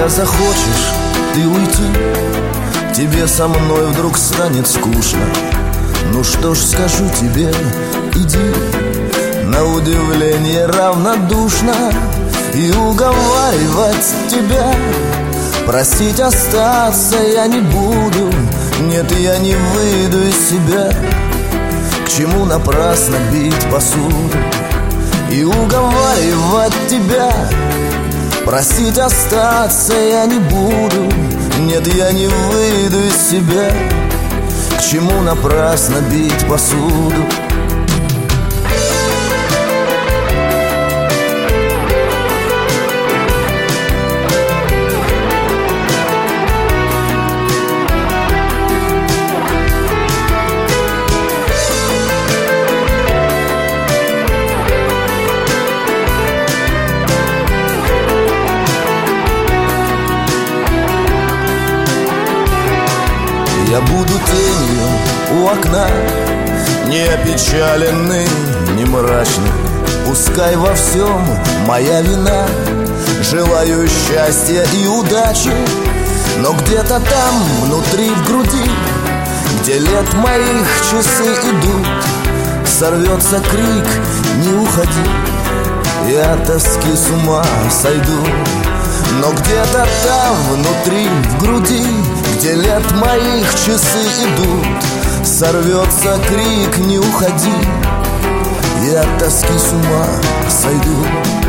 Когда захочешь ты уйти, тебе со мной вдруг станет скучно. Ну что ж, скажу тебе, иди. На удивление равнодушно. И уговаривать тебя, просить остаться я не буду. Нет, я не выйду из себя. К чему напрасно бить посуду и уговаривать тебя, просить остаться я не буду. Нет, я не выйду из себя. К чему напрасно бить посуду? Я буду тенью у окна, не опечаленный, не мрачный. Пускай во всем моя вина. Желаю счастья и удачи, но где-то там, внутри в груди, где лет моих часы идут, сорвется крик: не уходи, я от тоски с ума сойду. Но где-то там, внутри в груди, где лет моих часы идут, сорвется крик: не уходи, я от тоски с ума сойду.